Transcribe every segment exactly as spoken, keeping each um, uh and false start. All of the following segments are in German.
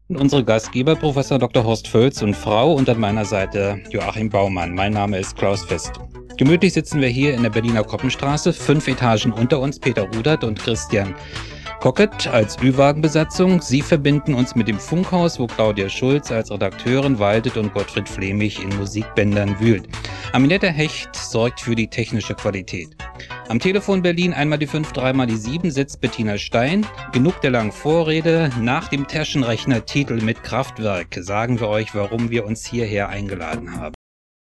Unsere Gastgeber, Professor Doktor Horst Völz und Frau, und an meiner Seite Joachim Baumann. Mein Name ist Klaus Fest. Gemütlich sitzen wir hier in der Berliner Koppenstraße, fünf Etagen unter uns Peter Rudert und Christian Cocket als Ü-Wagen-Besatzung. Sie verbinden uns mit dem Funkhaus, wo Claudia Schulz als Redakteurin waltet und Gottfried Flemich in Musikbändern wühlt. Aminetta Hecht sorgt für die technische Qualität. Am Telefon Berlin einmal die fünf, dreimal die sieben sitzt Bettina Stein. Genug der langen Vorrede. Nach dem Taschenrechner-Titel mit Kraftwerk sagen wir euch, warum wir uns hierher eingeladen haben.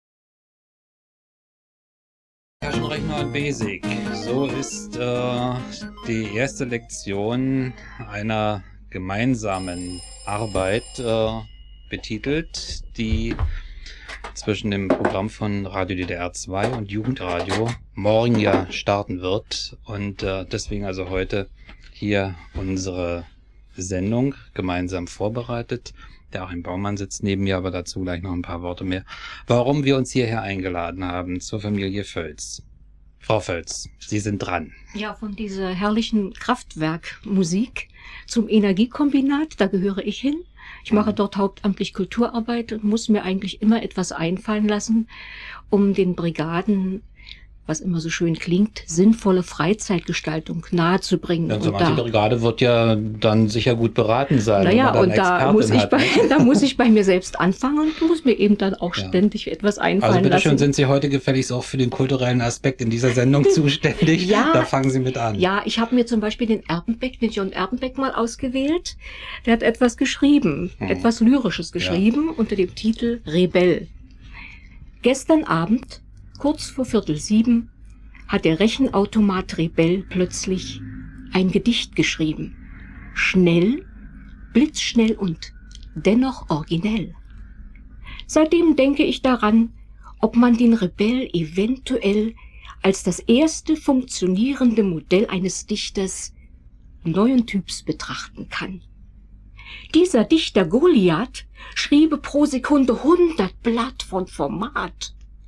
Taschenrechner und Basic. So ist äh, die erste Lektion einer gemeinsamen Arbeit äh, betitelt, die zwischen dem Programm von Radio D D R zwei und Jugendradio morgen ja starten wird. Und äh, deswegen also heute hier unsere Sendung gemeinsam vorbereitet. Der Joachim Baumann sitzt neben mir, aber dazu gleich noch ein paar Worte mehr. Warum wir uns hierher eingeladen haben zur Familie Völz. Frau Völz, Sie sind dran. Ja, von dieser herrlichen Kraftwerkmusik zum Energiekombinat, da gehöre ich hin. Ich mache dort hauptamtlich Kulturarbeit und muss mir eigentlich immer etwas einfallen lassen, um den Brigaden, was immer so schön klingt, sinnvolle Freizeitgestaltung nahezubringen. Ja, so manche Brigade wird ja dann sicher gut beraten sein. Naja, und da muss, ich bei, da muss ich bei mir selbst anfangen und muss mir eben dann auch ja. ständig etwas einfallen lassen. Also bitte lassen. schön, sind Sie heute gefälligst auch für den kulturellen Aspekt in dieser Sendung zuständig? Ja, da fangen Sie mit an. Ja, ich habe mir zum Beispiel den Erpenbeck, den John Erpenbeck mal ausgewählt. Der hat etwas geschrieben, hm. etwas Lyrisches geschrieben, ja. unter dem Titel Rebell. Gestern Abend, kurz vor Viertel sieben, hat der Rechenautomat Rebell plötzlich ein Gedicht geschrieben. Schnell, blitzschnell und dennoch originell. Seitdem denke ich daran, ob man den Rebell eventuell als das erste funktionierende Modell eines Dichters neuen Typs betrachten kann. Dieser Dichter Goliath schriebe pro Sekunde hundert Blatt von Format.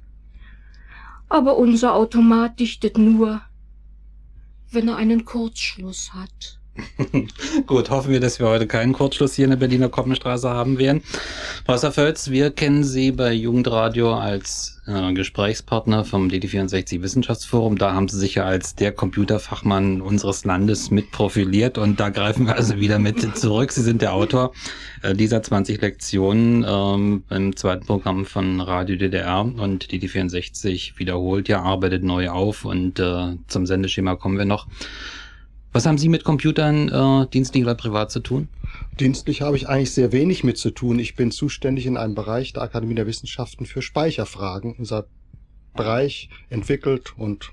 Aber unser Automat dichtet nur, wenn er einen Kurzschluss hat. Gut, hoffen wir, dass wir heute keinen Kurzschluss hier in der Berliner Koppenstraße haben werden. Professor Völz, wir kennen Sie bei Jugendradio als äh, Gesprächspartner vom D D vierundsechzig Wissenschaftsforum. Da haben Sie sich ja als der Computerfachmann unseres Landes mit profiliert und da greifen wir also wieder mit zurück. Sie sind der Autor äh, dieser zwanzig Lektionen ähm, im zweiten Programm von Radio D D R und D D vierundsechzig wiederholt ja, arbeitet neu auf und äh, zum Sendeschema kommen wir noch. Was haben Sie mit Computern, äh, dienstlich oder privat, zu tun? Dienstlich habe ich eigentlich sehr wenig mit zu tun. Ich bin zuständig in einem Bereich der Akademie der Wissenschaften für Speicherfragen. Unser Bereich entwickelt und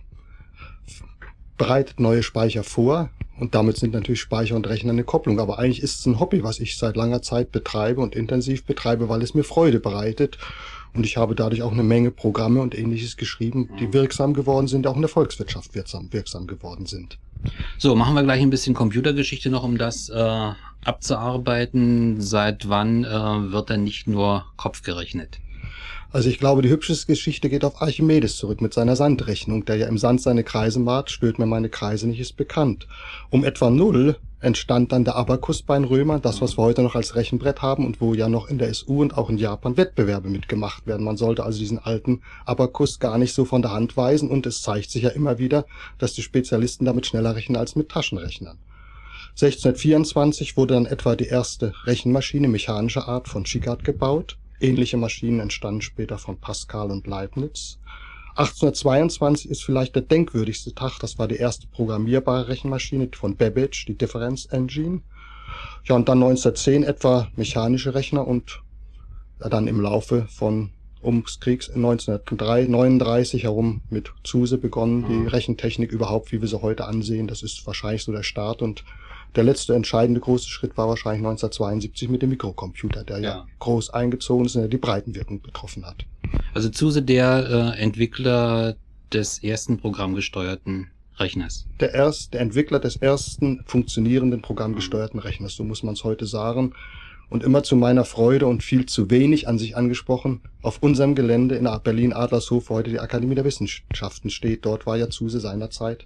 bereitet neue Speicher vor. Und damit sind natürlich Speicher und Rechner eine Kopplung. Aber eigentlich ist es ein Hobby, was ich seit langer Zeit betreibe und intensiv betreibe, weil es mir Freude bereitet. Und ich habe dadurch auch eine Menge Programme und Ähnliches geschrieben, die wirksam geworden sind, auch in der Volkswirtschaft wirksam, wirksam geworden sind. So, machen wir gleich ein bisschen Computergeschichte noch, um das äh, abzuarbeiten. Seit wann äh, wird denn nicht nur Kopf gerechnet? Also ich glaube, die hübscheste Geschichte geht auf Archimedes zurück mit seiner Sandrechnung, der ja im Sand seine Kreise macht, stört mir meine Kreise nicht, ist bekannt. Um etwa null entstand dann der Abakus bei den Römern, das, was wir heute noch als Rechenbrett haben und wo ja noch in der S U und auch in Japan Wettbewerbe mitgemacht werden. Man sollte also diesen alten Abakus gar nicht so von der Hand weisen und es zeigt sich ja immer wieder, dass die Spezialisten damit schneller rechnen als mit Taschenrechnern. sechzehnhundertvierundzwanzig wurde dann etwa die erste Rechenmaschine mechanischer Art von Schickard gebaut. Ähnliche Maschinen entstanden später von Pascal und Leibniz. achtzehnhundertzweiundzwanzig ist vielleicht der denkwürdigste Tag. Das war die erste programmierbare Rechenmaschine von Babbage, die Difference Engine. Ja, und dann neunzehnhundertzehn etwa mechanische Rechner und ja, dann im Laufe von ums Kriegs neunzehnhundertneununddreißig herum mit Zuse begonnen, die Rechentechnik überhaupt, wie wir sie heute ansehen. Das ist wahrscheinlich so der Start und der letzte entscheidende große Schritt war wahrscheinlich neunzehnhundertzweiundsiebzig mit dem Mikrocomputer, der ja, ja groß eingezogen ist und der die Breitenwirkung betroffen hat. Also Zuse, der äh, Entwickler des ersten programmgesteuerten Rechners. Der erste, der Entwickler des ersten funktionierenden programmgesteuerten Rechners, so muss man es heute sagen. Und immer zu meiner Freude und viel zu wenig an sich angesprochen, auf unserem Gelände in Berlin-Adlershof, wo heute die Akademie der Wissenschaften steht. Dort war ja Zuse seinerzeit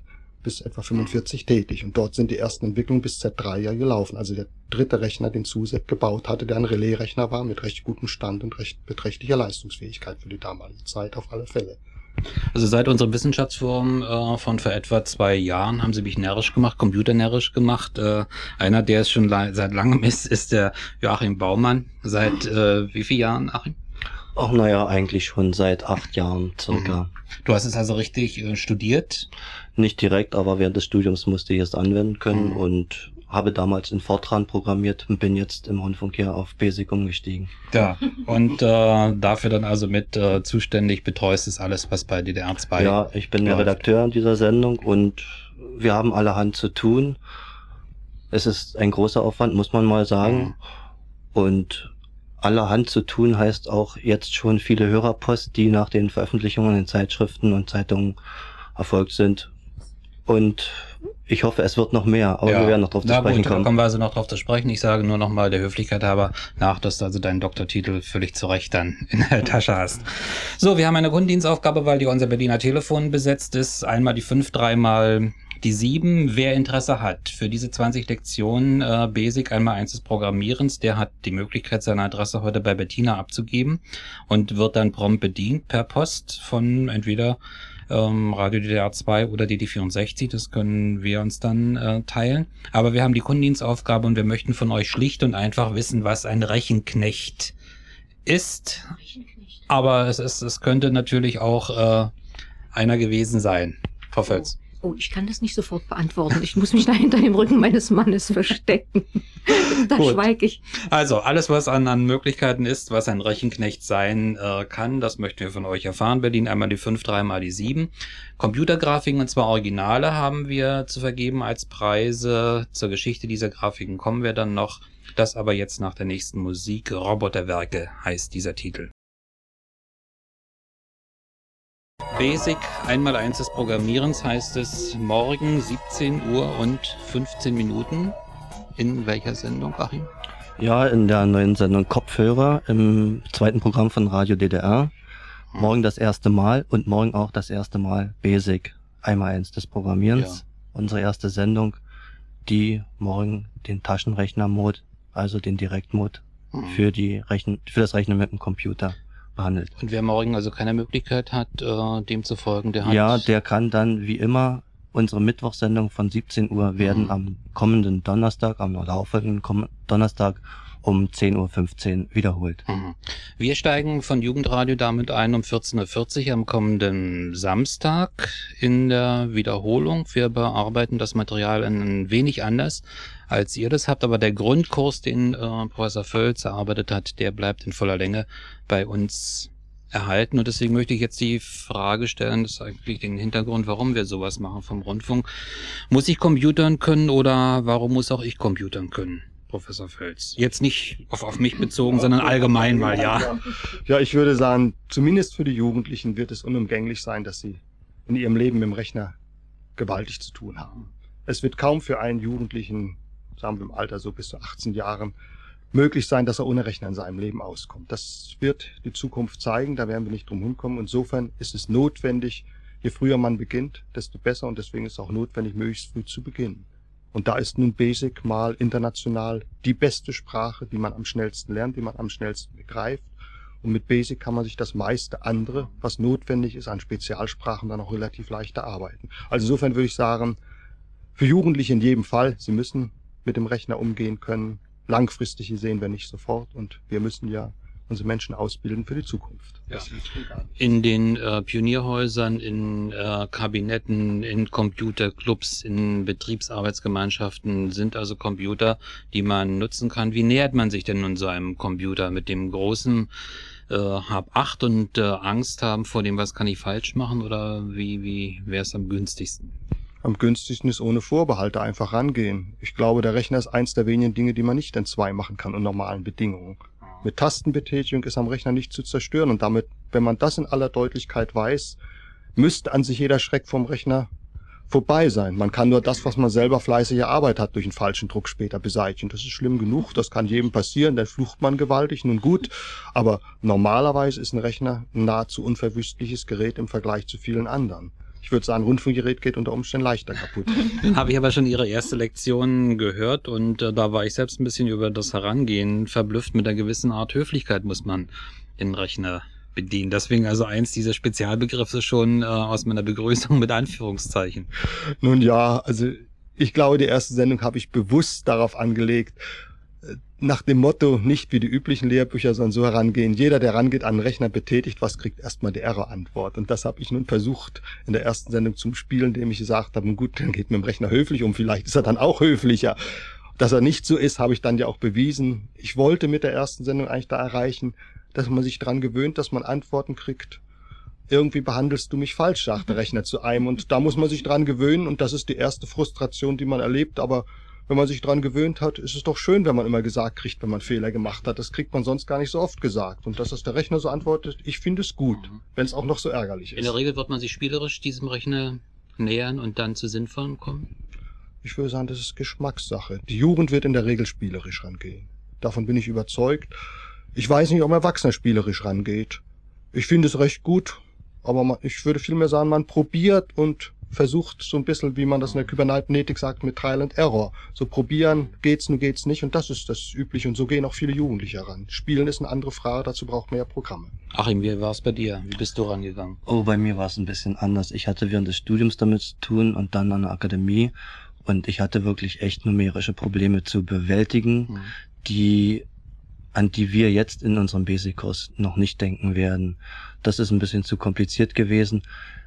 bis etwa fünfundvierzig tätig. Und dort sind die ersten Entwicklungen bis Z drei ja gelaufen. Also der dritte Rechner, den Zusek gebaut hatte, der ein Relais-Rechner war mit recht gutem Stand und recht beträchtlicher Leistungsfähigkeit für die damalige Zeit auf alle Fälle. Also seit unserem Wissenschaftsforum äh, von vor etwa zwei Jahren haben sie mich närrisch gemacht, computernärrisch gemacht. Äh, einer, der es schon la- seit langem ist, ist der Joachim Baumann. Seit äh, wie vielen Jahren, Achim? Ach naja, eigentlich schon seit acht Jahren circa. Mhm. Du hast es also richtig äh, studiert? Nicht direkt, aber während des Studiums musste ich es anwenden können Mhm. und habe damals in Fortran programmiert und bin jetzt im Rundfunk hier auf BASIC umgestiegen. Ja, und äh, dafür dann also mit äh, zuständig betreust es alles, was bei D D R zwei Ja, ich bin der läuft. Redakteur an dieser Sendung und wir haben allerhand zu tun. Es ist ein großer Aufwand, muss man mal sagen. Mhm. Und allerhand zu tun heißt auch jetzt schon viele Hörerpost, die nach den Veröffentlichungen in Zeitschriften und Zeitungen erfolgt sind. Und ich hoffe, es wird noch mehr, aber Ja. wir werden noch drauf zu Na sprechen gut, da kommen. kommen wir also noch drauf zu sprechen. Ich sage nur noch mal der Höflichkeit halber nach, dass du also deinen Doktortitel völlig zu Recht dann in der Tasche hast. So, wir haben eine Kundendienstaufgabe, weil die unser Berliner Telefon besetzt ist. Einmal die fünf, dreimal die sieben. Wer Interesse hat für diese zwanzig Lektionen äh, Basic einmal eins des Programmierens, der hat die Möglichkeit, seine Adresse heute bei Bettina abzugeben und wird dann prompt bedient per Post von entweder ähm, Radio D D R zwei oder D D vierundsechzig, das können wir uns dann äh, teilen. Aber wir haben die Kundendienstaufgabe und wir möchten von euch schlicht und einfach wissen, was ein Rechenknecht ist. Aber es ist, es könnte natürlich auch äh, einer gewesen sein. Frau Völz. Oh, ich kann das nicht sofort beantworten. Ich muss mich da hinter dem Rücken meines Mannes verstecken. Da Gut. schweige ich. Also, alles, was an, an Möglichkeiten ist, was ein Rechenknecht sein äh, kann, das möchten wir von euch erfahren. Berlin einmal die fünf, dreimal die sieben. Computergrafiken, und zwar Originale, haben wir zu vergeben als Preise. Zur Geschichte dieser Grafiken kommen wir dann noch. Das aber jetzt nach der nächsten Musik. Roboterwerke heißt dieser Titel. Basic einmal eins des Programmierens heißt es morgen siebzehn Uhr und fünfzehn Minuten. In welcher Sendung, Achim? Ja, in der neuen Sendung Kopfhörer im zweiten Programm von Radio D D R. Morgen das erste Mal und morgen auch das erste Mal Basic einmal eins des Programmierens. Ja. Unsere erste Sendung, die morgen den Taschenrechner-Mode, also den Direktmode mhm. für die Rechen für das Rechnen mit dem Computer behandelt. Und wer morgen also keine Möglichkeit hat, äh, dem zu folgen, der hat... Ja, der kann dann wie immer unsere Mittwochsendung von siebzehn Uhr werden mhm. am kommenden Donnerstag, am darauffolgenden Donnerstag um zehn Uhr fünfzehn wiederholt. Mhm. Wir steigen von Jugendradio damit ein um vierzehn Uhr vierzig am kommenden Samstag in der Wiederholung. Wir bearbeiten das Material ein wenig anders, als ihr das habt, aber der Grundkurs, den äh, Professor Völz erarbeitet hat, der bleibt in voller Länge bei uns erhalten. Und deswegen möchte ich jetzt die Frage stellen, das ist eigentlich den Hintergrund, warum wir sowas machen vom Rundfunk. Muss ich computern können oder warum muss auch ich computern können, Professor Völz? Jetzt nicht auf, auf mich bezogen, sondern allgemein mal, ja. Ja, ich würde sagen, zumindest für die Jugendlichen wird es unumgänglich sein, dass sie in ihrem Leben mit dem Rechner gewaltig zu tun haben. Es wird kaum für einen Jugendlichen, sagen wir im Alter so bis zu achtzehn Jahren, möglich sein, dass er ohne Rechner in seinem Leben auskommt. Das wird die Zukunft zeigen, da werden wir nicht drum hinkommen. Insofern ist es notwendig, je früher man beginnt, desto besser, und deswegen ist es auch notwendig, möglichst früh zu beginnen. Und da ist nun Basic mal international die beste Sprache, die man am schnellsten lernt, die man am schnellsten begreift. Und mit Basic kann man sich das meiste andere, was notwendig ist, an Spezialsprachen dann auch relativ leicht erarbeiten. Also insofern würde ich sagen, für Jugendliche in jedem Fall, sie müssen mit dem Rechner umgehen können. Langfristig sehen wir nicht sofort, und wir müssen ja unsere Menschen ausbilden für die Zukunft. Ja. In den äh, Pionierhäusern, in äh, Kabinetten, in Computerclubs, in Betriebsarbeitsgemeinschaften sind also Computer, die man nutzen kann. Wie nähert man sich denn nun so einem Computer mit dem großen äh, hab Acht und äh, Angst haben vor dem, was kann ich falsch machen, oder wie, wie wäre es am günstigsten? Am günstigsten ist ohne Vorbehalte einfach rangehen. Ich glaube, der Rechner ist eins der wenigen Dinge, die man nicht in zwei machen kann unter normalen Bedingungen. Mit Tastenbetätigung ist am Rechner nicht zu zerstören, und damit, wenn man das in aller Deutlichkeit weiß, müsste an sich jeder Schreck vom Rechner vorbei sein. Man kann nur das, was man selber fleißig erarbeitet hat, durch einen falschen Druck später beseitigen. Das ist schlimm genug, das kann jedem passieren, dann flucht man gewaltig, nun gut. Aber normalerweise ist ein Rechner ein nahezu unverwüstliches Gerät im Vergleich zu vielen anderen. Ich würde sagen, ein Rundfunkgerät geht unter Umständen leichter kaputt. Dann habe ich aber schon Ihre erste Lektion gehört und äh, da war ich selbst ein bisschen über das Herangehen verblüfft. Mit einer gewissen Art Höflichkeit muss man den Rechner bedienen. Deswegen also eins dieser Spezialbegriffe schon äh, aus meiner Begrüßung mit Anführungszeichen. Nun ja, also ich glaube, die erste Sendung habe ich bewusst darauf angelegt, nach dem Motto, nicht wie die üblichen Lehrbücher, sondern so herangehen. Jeder, der rangeht, an den Rechner betätigt, was kriegt erstmal die Error-Antwort. Und das habe ich nun versucht in der ersten Sendung zum Spielen, indem ich gesagt habe, gut, dann geht mit dem Rechner höflich um, vielleicht ist er dann auch höflicher. Dass er nicht so ist, habe ich dann ja auch bewiesen. Ich wollte mit der ersten Sendung eigentlich da erreichen, dass man sich dran gewöhnt, dass man Antworten kriegt. Irgendwie behandelst du mich falsch, sagt der Rechner zu einem. Und da muss man sich dran gewöhnen und das ist die erste Frustration, die man erlebt, aber wenn man sich dran gewöhnt hat, ist es doch schön, wenn man immer gesagt kriegt, wenn man Fehler gemacht hat. Das kriegt man sonst gar nicht so oft gesagt. Und dass das der Rechner so antwortet, ich finde es gut, mhm. wenn es auch noch so ärgerlich ist. In der Regel wird man sich spielerisch diesem Rechner nähern und dann zu Sinnvollen kommen? Ich würde sagen, das ist Geschmackssache. Die Jugend wird in der Regel spielerisch rangehen. Davon bin ich überzeugt. Ich weiß nicht, ob ein Erwachsener spielerisch rangeht. Ich finde es recht gut, aber man, ich würde vielmehr sagen, man probiert und versucht so ein bisschen, wie man das in der Kybernetik sagt, mit Trial and Error. So probieren, geht's, nun geht's nicht und das ist das Übliche und so gehen auch viele Jugendliche ran. Spielen ist eine andere Frage, dazu braucht man ja Programme. Achim, wie war es bei dir? Wie bist du rangegangen? Oh, bei mir war es ein bisschen anders. Ich hatte während des Studiums damit zu tun und dann an der Akademie und ich hatte wirklich echt numerische Probleme zu bewältigen, mhm. die an die wir jetzt in unserem Basic-Kurs noch nicht denken werden. Das ist ein bisschen zu kompliziert gewesen.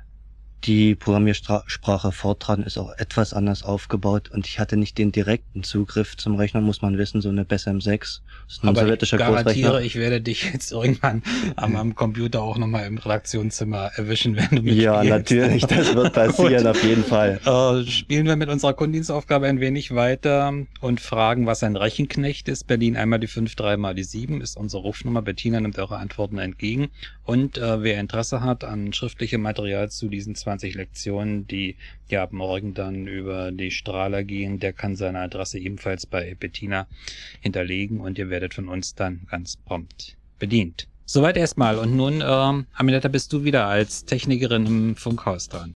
Die Programmiersprache Fortran ist auch etwas anders aufgebaut und ich hatte nicht den direkten Zugriff zum Rechner, muss man wissen, so eine B E S M sechs. Das ist ein Aber sowjetischer ich garantiere, Großrechner. Ich werde dich jetzt irgendwann am, am Computer auch nochmal im Redaktionszimmer erwischen, wenn du mitspielst. Ja, natürlich, das wird passieren, auf jeden Fall. Äh, spielen wir mit unserer Kundendienstaufgabe ein wenig weiter und fragen, was ein Rechenknecht ist. Berlin einmal die fünf, dreimal die sieben ist unsere Rufnummer. Bettina nimmt eure Antworten entgegen. Und äh, wer Interesse hat an schriftlichem Material zu diesen zwanzig Lektionen, die ja ab morgen dann über die Strahler gehen, der kann seine Adresse ebenfalls bei Bettina hinterlegen und ihr werdet von uns dann ganz prompt bedient. Soweit erstmal. Und nun, äh, Aminata, bist du wieder als Technikerin im Funkhaus dran.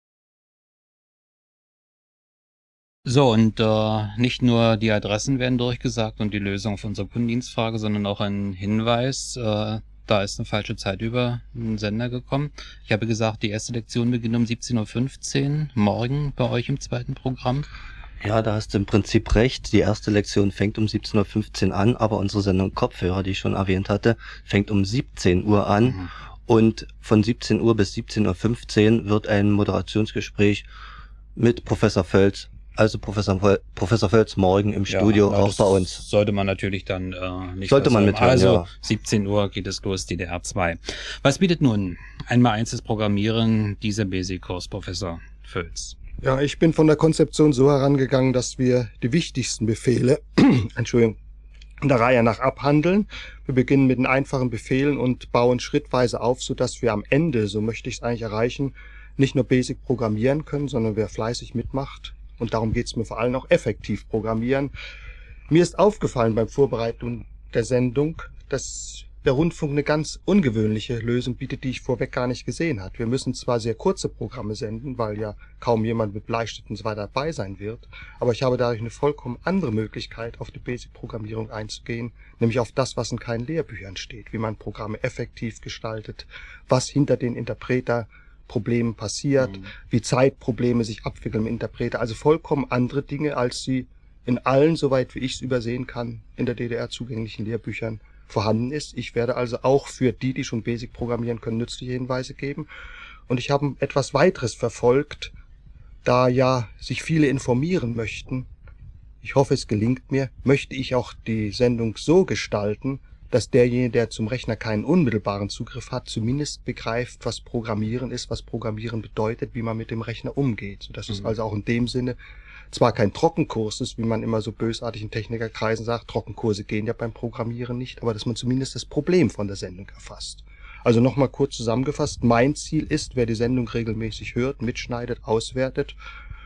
So, und äh, nicht nur die Adressen werden durchgesagt und die Lösung für unsere Kundendienstfrage, sondern auch ein Hinweis, äh, da ist eine falsche Zeit über den Sender gekommen. Ich habe gesagt, die erste Lektion beginnt um siebzehn Uhr fünfzehn, morgen bei euch im zweiten Programm. Ja, da hast du im Prinzip recht. Die erste Lektion fängt um siebzehn Uhr fünfzehn an, aber unsere Sendung Kopfhörer, die ich schon erwähnt hatte, fängt um siebzehn Uhr an. Mhm. Und von siebzehn Uhr bis siebzehn Uhr fünfzehn wird ein Moderationsgespräch mit Professor Völz, also Professor, Völ- Professor Völz morgen im Studio, ja, auch bei uns. Sollte man natürlich dann äh, nicht Sollte man mithören, Also ja. siebzehn Uhr geht es los, D D R zwei. Was bietet nun einmal eins des Programmieren dieser Basic-Kurs, Professor Völz? Ja, ich bin von der Konzeption so herangegangen, dass wir die wichtigsten Befehle, Entschuldigung, in der Reihe nach abhandeln. Wir beginnen mit den einfachen Befehlen und bauen schrittweise auf, sodass wir am Ende, so möchte ich es eigentlich erreichen, nicht nur Basic programmieren können, sondern wer fleißig mitmacht, und darum geht es mir vor allem auch effektiv programmieren. Mir ist aufgefallen beim Vorbereiten der Sendung, dass der Rundfunk eine ganz ungewöhnliche Lösung bietet, die ich vorweg gar nicht gesehen habe. Wir müssen zwar sehr kurze Programme senden, weil ja kaum jemand mit Bleistift und so weiter dabei sein wird, aber ich habe dadurch eine vollkommen andere Möglichkeit, auf die Basic-Programmierung einzugehen, nämlich auf das, was in keinen Lehrbüchern steht, wie man Programme effektiv gestaltet, was hinter den Interpreter Problemen passiert, mhm. wie Zeitprobleme sich abwickeln im Interpreter, also vollkommen andere Dinge, als sie in allen, soweit wie ich es übersehen kann, in der D D R zugänglichen Lehrbüchern vorhanden ist. Ich werde also auch für die, die schon Basic programmieren können, nützliche Hinweise geben. Und ich habe etwas weiteres verfolgt, da ja sich viele informieren möchten. Ich hoffe, es gelingt mir, möchte ich auch die Sendung so gestalten, dass derjenige, der zum Rechner keinen unmittelbaren Zugriff hat, zumindest begreift, was Programmieren ist, was Programmieren bedeutet, wie man mit dem Rechner umgeht. Sodass mhm. es also auch in dem Sinne zwar kein Trockenkurs ist, wie man immer so bösartig in Technikerkreisen sagt, Trockenkurse gehen ja beim Programmieren nicht, aber dass man zumindest das Problem von der Sendung erfasst. Also nochmal kurz zusammengefasst, mein Ziel ist, wer die Sendung regelmäßig hört, mitschneidet, auswertet,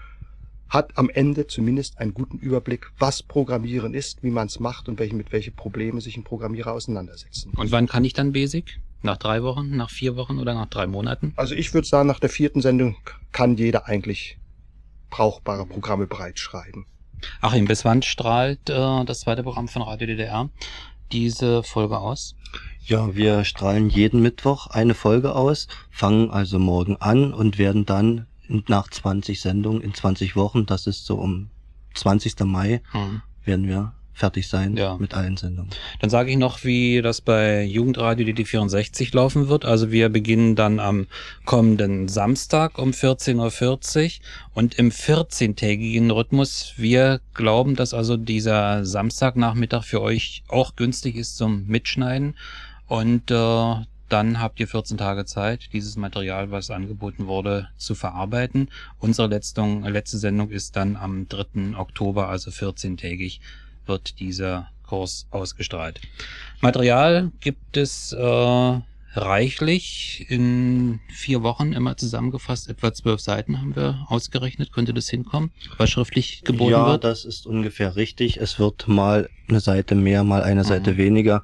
hat am Ende zumindest einen guten Überblick, was Programmieren ist, wie man es macht und welche, mit welchen Problemen sich ein Programmierer auseinandersetzen muss. Und wann kann ich dann Basic? Nach drei Wochen, nach vier Wochen oder nach drei Monaten? Also ich würde sagen, nach der vierten Sendung kann jeder eigentlich brauchbare Programme bereitschreiben. Achim, bis wann strahlt äh, das zweite Programm von Radio D D R diese Folge aus? Ja, wir strahlen jeden Mittwoch eine Folge aus, fangen also morgen an und werden dann nach zwanzig Sendungen in zwanzig Wochen, das ist so um zwanzigsten Mai, hm. werden wir fertig sein ja. mit allen Sendungen. Dann sage ich noch, wie das bei Jugendradio D D vierundsechzig laufen wird. Also wir beginnen dann am kommenden Samstag um vierzehn Uhr vierzig und im vierzehntägigen Rhythmus. Wir glauben, dass also dieser Samstagnachmittag für euch auch günstig ist zum Mitschneiden und äh, dann habt ihr vierzehn Tage Zeit, dieses Material, was angeboten wurde, zu verarbeiten. Unsere letzte, letzte Sendung ist dann am dritten Oktober, also vierzehntägig, wird dieser Kurs ausgestrahlt. Material gibt es äh, reichlich, in vier Wochen immer zusammengefasst, etwa zwölf Seiten haben wir ausgerechnet. Könnte das hinkommen, was schriftlich geboten ja, wird? Ja, das ist ungefähr richtig. Es wird mal eine Seite mehr, mal eine Seite mhm. weniger.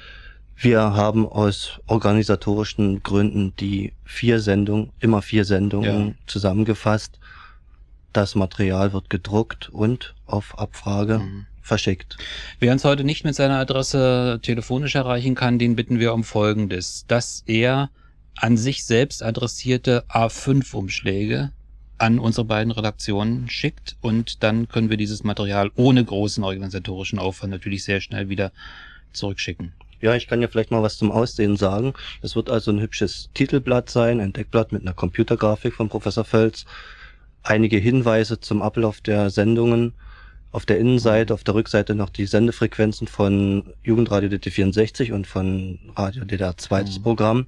Wir haben aus organisatorischen Gründen die vier Sendungen, immer vier Sendungen ja. zusammengefasst. Das Material wird gedruckt und auf Abfrage mhm. verschickt. Wer uns heute nicht mit seiner Adresse telefonisch erreichen kann, den bitten wir um Folgendes, dass er an sich selbst adressierte A fünf Umschläge an unsere beiden Redaktionen schickt und dann können wir dieses Material ohne großen organisatorischen Aufwand natürlich sehr schnell wieder zurückschicken. Ja, ich kann ja vielleicht mal was zum Aussehen sagen. Es wird also ein hübsches Titelblatt sein, ein Deckblatt mit einer Computergrafik von Professor Völz, einige Hinweise zum Ablauf der Sendungen, auf der Innenseite, auf der Rückseite noch die Sendefrequenzen von Jugendradio D D vierundsechzig und von Radio D D R zweites mhm. Programm.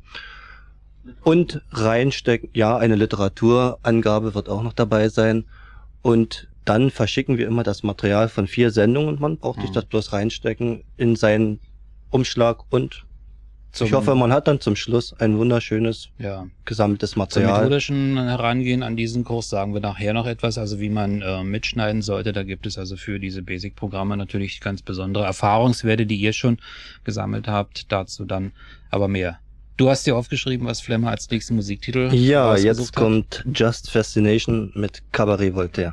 Und reinstecken, ja, eine Literaturangabe wird auch noch dabei sein. Und dann verschicken wir immer das Material von vier Sendungen und man braucht mhm. sich das bloß reinstecken in seinen Umschlag und Zum, ich hoffe, man hat dann zum Schluss ein wunderschönes, ja, gesammeltes Material. Zum methodischen Herangehen an diesen Kurs sagen wir nachher noch etwas, also wie man äh, mitschneiden sollte. Da gibt es also für diese Basic-Programme natürlich ganz besondere Erfahrungswerte, die ihr schon gesammelt habt. Dazu dann aber mehr. Du hast dir aufgeschrieben, was Flemmer als nächsten Musiktitel Ja, jetzt kommt Just Fascination mit Cabaret Voltaire.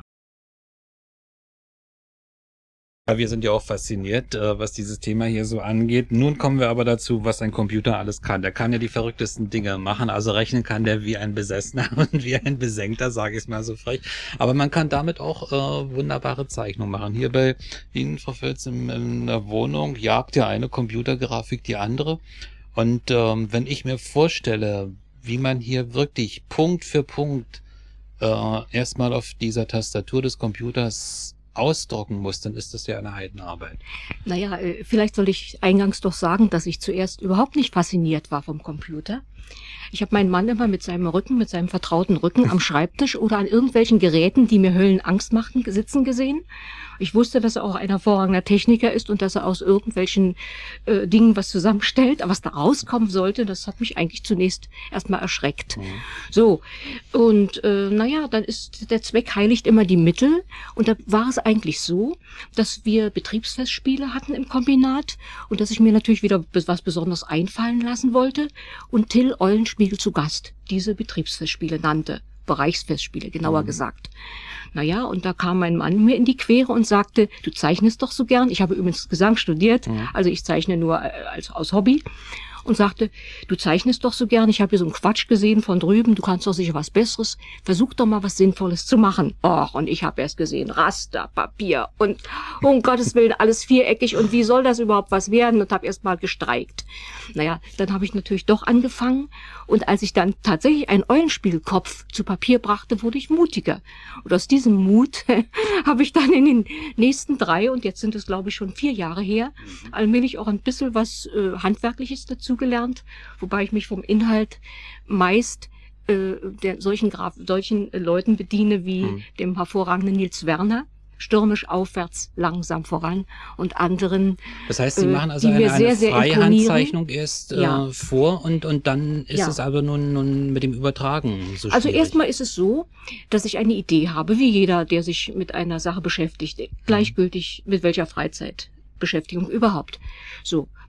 Ja, wir sind ja auch fasziniert, was dieses Thema hier so angeht. Nun kommen wir aber dazu, was ein Computer alles kann. Der kann ja die verrücktesten Dinge machen. Also rechnen kann der wie ein Besessener und wie ein Besenkter, sage ich es mal so frech. Aber man kann damit auch äh, wunderbare Zeichnungen machen. Hier bei Ihnen, Frau Völz, in, in der Wohnung jagt ja eine Computergrafik die andere. Und ähm, wenn ich mir vorstelle, wie man hier wirklich Punkt für Punkt äh, erstmal auf dieser Tastatur des Computers ausdrucken muss, dann ist das ja eine Heidenarbeit. Naja, vielleicht soll ich eingangs doch sagen, dass ich zuerst überhaupt nicht fasziniert war vom Computer. Ich habe meinen Mann immer mit seinem Rücken, mit seinem vertrauten Rücken am Schreibtisch oder an irgendwelchen Geräten, die mir Höllenangst machten, sitzen gesehen. Ich wusste, dass er auch ein hervorragender Techniker ist und dass er aus irgendwelchen äh, Dingen was zusammenstellt. Aber was da rauskommen sollte, das hat mich eigentlich zunächst erstmal erschreckt. Mhm. So, und äh, naja, dann ist der Zweck heiligt immer die Mittel. Und da war es eigentlich so, dass wir Betriebsfestspiele hatten im Kombinat und dass ich mir natürlich wieder was Besonderes einfallen lassen wollte. Und Till Eulenspiegel zu Gast diese Betriebsfestspiele nannte. Bereichsfestspiele, genauer mhm. gesagt. Naja, und da kam mein Mann mir in die Quere und sagte, du zeichnest doch so gern. Ich habe übrigens Gesang studiert, mhm. also ich zeichne nur als aus Hobby. Und sagte, du zeichnest doch so gern, ich habe hier so einen Quatsch gesehen von drüben, du kannst doch sicher was Besseres, versuch doch mal was Sinnvolles zu machen. Och, und ich habe erst gesehen, Raster, Papier und um Gottes Willen alles viereckig und wie soll das überhaupt was werden und habe erst mal gestreikt. Naja, dann habe ich natürlich doch angefangen und als ich dann tatsächlich einen Eulenspielkopf zu Papier brachte, wurde ich mutiger. Und aus diesem Mut habe ich dann in den nächsten drei, und jetzt sind es glaube ich schon vier Jahre her, allmählich auch ein bisschen was äh, Handwerkliches dazu gelernt, wobei ich mich vom Inhalt meist äh, der solchen Graf solchen äh, Leuten bediene wie hm. dem hervorragenden Nils Werner, stürmisch aufwärts, langsam voran, und anderen. Das heißt, Sie äh, machen also eine, eine sehr, Freihandzeichnung erst äh, ja. vor und und dann ist ja. es aber nun, nun mit dem Übertragen so schwierig. Also erstmal ist es so, dass ich eine Idee habe, wie jeder, der sich mit einer Sache beschäftigt, gleichgültig mit welcher Freizeitbeschäftigung überhaupt. So.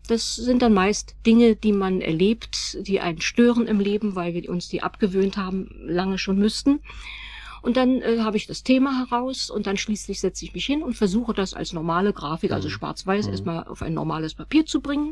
Das sind dann meist Dinge, die man erlebt, die einen stören im Leben, weil wir uns die abgewöhnt haben, lange schon müssten. Und dann äh, habe ich das Thema heraus und dann schließlich setze ich mich hin und versuche das als normale Grafik, also schwarz-weiß, mhm. erstmal auf ein normales Papier zu bringen.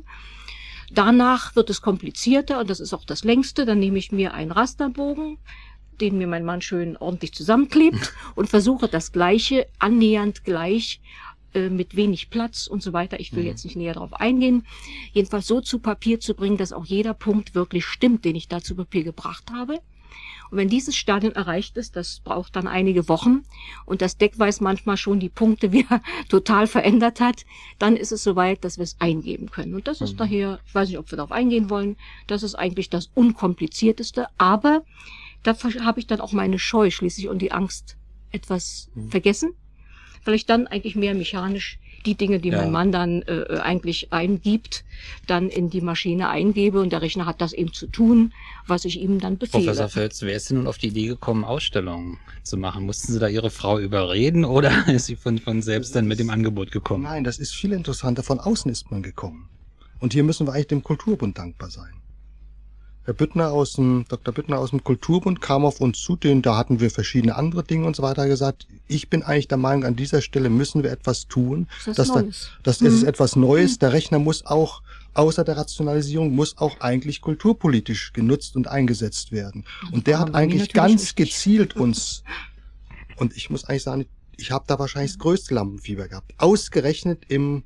Danach wird es komplizierter und das ist auch das längste. Dann nehme ich mir einen Rasterbogen, den mir mein Mann schön ordentlich zusammenklebt und versuche das Gleiche, annähernd gleich, äh, mit wenig Platz und so weiter. Ich will mhm. jetzt nicht näher darauf eingehen. Jedenfalls so zu Papier zu bringen, dass auch jeder Punkt wirklich stimmt, den ich da zu Papier gebracht habe. Und wenn dieses Stadium erreicht ist, das braucht dann einige Wochen und das Deckweiß manchmal schon die Punkte wieder total verändert hat, dann ist es soweit, dass wir es eingeben können. Und das ist mhm. daher, ich weiß nicht, ob wir darauf eingehen wollen, das ist eigentlich das Unkomplizierteste, aber da habe ich dann auch meine Scheu schließlich und die Angst etwas mhm. vergessen, weil ich dann eigentlich mehr mechanisch die Dinge, die ja. mein Mann dann äh, eigentlich eingibt, dann in die Maschine eingebe und der Rechner hat das eben zu tun, was ich ihm dann befehle. Professor Völz, wer ist denn nun auf die Idee gekommen, Ausstellungen zu machen? Mussten Sie da Ihre Frau überreden oder ist sie von, von selbst dann mit dem Angebot gekommen? Nein, das ist viel interessanter. Von außen ist man gekommen. Und hier müssen wir eigentlich dem Kulturbund dankbar sein. Herr Büttner aus dem, Doktor Büttner aus dem Kulturbund kam auf uns zu, denn da hatten wir verschiedene andere Dinge und so weiter gesagt. Ich bin eigentlich der Meinung, an dieser Stelle müssen wir etwas tun. Das ist dass Neues. Da, das mhm. ist etwas Neues. Der Rechner muss auch, außer der Rationalisierung, muss auch eigentlich kulturpolitisch genutzt und eingesetzt werden. Und der hat eigentlich ganz gezielt uns, und ich muss eigentlich sagen, ich habe da wahrscheinlich das größte Lampenfieber gehabt. Ausgerechnet im